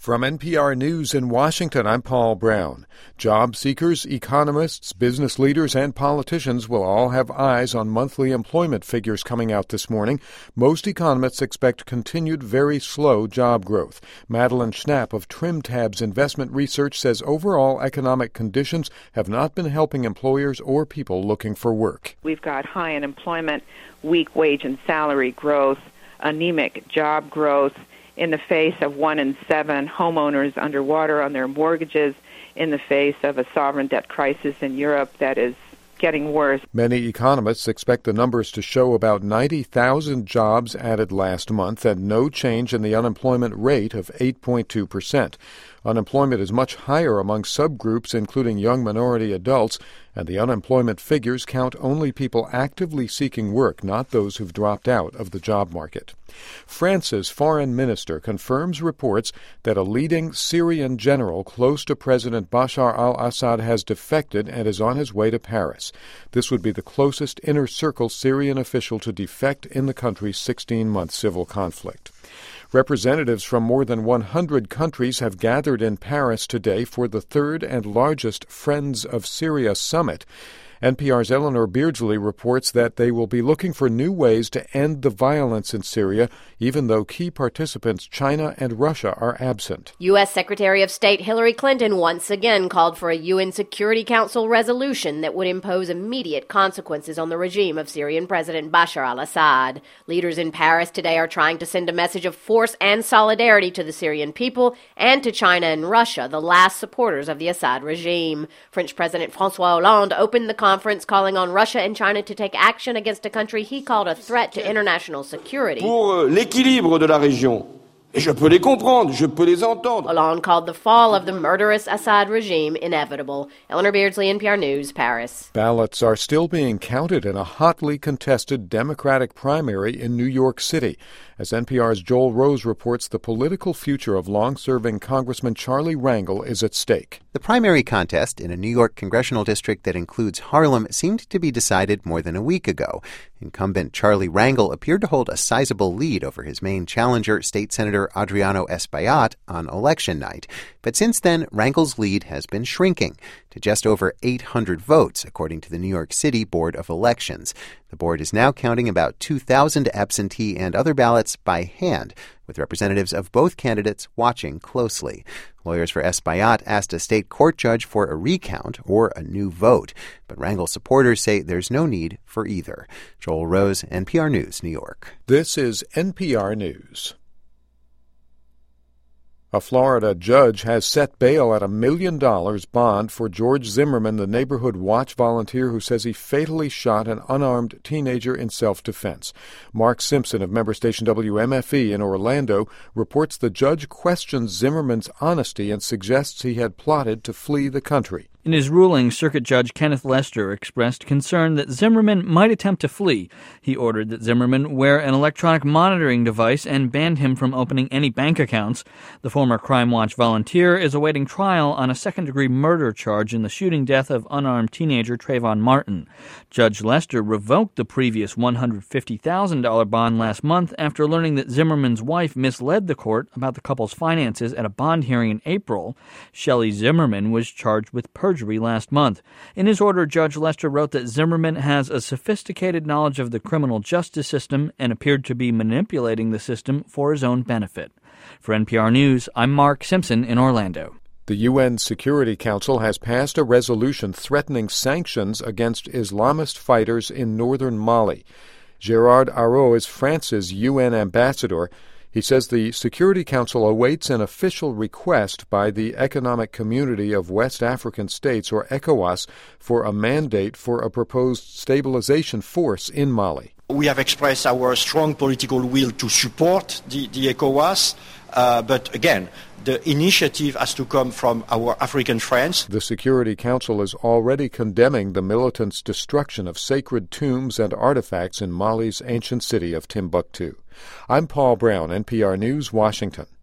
From NPR News in Washington, I'm Paul Brown. Job seekers, economists, business leaders, and politicians will all have eyes on monthly employment figures coming out this morning. Most economists expect continued very slow job growth. Madeline Schnapp of TrimTabs Investment Research says overall economic conditions have not been helping employers or people looking for work. We've got high unemployment, weak wage and salary growth, anemic job growth, in the face of 1 in 7 homeowners underwater on their mortgages, in the face of a sovereign debt crisis in Europe that is getting worse. Many economists expect the numbers to show about 90,000 jobs added last month and no change in the unemployment rate of 8.2%. Unemployment is much higher among subgroups, including young minority adults, and the unemployment figures count only people actively seeking work, not those who've dropped out of the job market. France's foreign minister confirms reports that a leading Syrian general close to President Bashar al-Assad has defected and is on his way to Paris. This would be the closest inner-circle Syrian official to defect in the country's 16-month civil conflict. Representatives from more than 100 countries have gathered in Paris today for the third and largest Friends of Syria summit. NPR's Eleanor Beardsley reports that they will be looking for new ways to end the violence in Syria, even though key participants China and Russia are absent. U.S. Secretary of State Hillary Clinton once again called for a UN Security Council resolution that would impose immediate consequences on the regime of Syrian President Bashar al-Assad. Leaders in Paris today are trying to send a message of force and solidarity to the Syrian people and to China and Russia, the last supporters of the Assad regime. French President François Hollande opened the conference calling on Russia and China to take action against a country he called a threat to international security. Pour l'équilibre de la région. Et je peux les comprendre, je peux les entendre. Hollande called the fall of the murderous Assad regime inevitable. Eleanor Beardsley, NPR News, Paris. Ballots are still being counted in a hotly contested Democratic primary in New York City. As NPR's Joel Rose reports, the political future of long-serving Congressman Charlie Rangel is at stake. The primary contest in a New York congressional district that includes Harlem seemed to be decided more than a week ago. Incumbent Charlie Rangel appeared to hold a sizable lead over his main challenger, State Senator Adriano Espaillat, on election night. But since then, Rangel's lead has been shrinking to just over 800 votes, according to the New York City Board of Elections. The board is now counting about 2,000 absentee and other ballots by hand, with representatives of both candidates watching closely. Lawyers for Espaillat asked a state court judge for a recount or a new vote, but Rangel supporters say there's no need for either. Joel Rose, NPR News, New York. This is NPR News. A Florida judge has set bail at $1 million bond for George Zimmerman, the neighborhood watch volunteer who says he fatally shot an unarmed teenager in self-defense. Mark Simpson of member station WMFE in Orlando reports the judge questions Zimmerman's honesty and suggests he had plotted to flee the country. In his ruling, Circuit Judge Kenneth Lester expressed concern that Zimmerman might attempt to flee. He ordered that Zimmerman wear an electronic monitoring device and banned him from opening any bank accounts. The former Crime Watch volunteer is awaiting trial on a second-degree murder charge in the shooting death of unarmed teenager Trayvon Martin. Judge Lester revoked the previous $150,000 bond last month after learning that Zimmerman's wife misled the court about the couple's finances at a bond hearing in April. Shelley Zimmerman was charged with perjury last month. In his order, Judge Lester wrote that Zimmerman has a sophisticated knowledge of the criminal justice system and appeared to be manipulating the system for his own benefit. For NPR News, I'm Mark Simpson in Orlando. The UN Security Council has passed a resolution threatening sanctions against Islamist fighters in northern Mali. Gérard Araud is France's UN ambassador. He says the Security Council awaits an official request by the Economic Community of West African States, or ECOWAS, for a mandate for a proposed stabilization force in Mali. We have expressed our strong political will to support the ECOWAS, but again, the initiative has to come from our African friends. The Security Council is already condemning the militants' destruction of sacred tombs and artifacts in Mali's ancient city of Timbuktu. I'm Paul Brown, NPR News, Washington.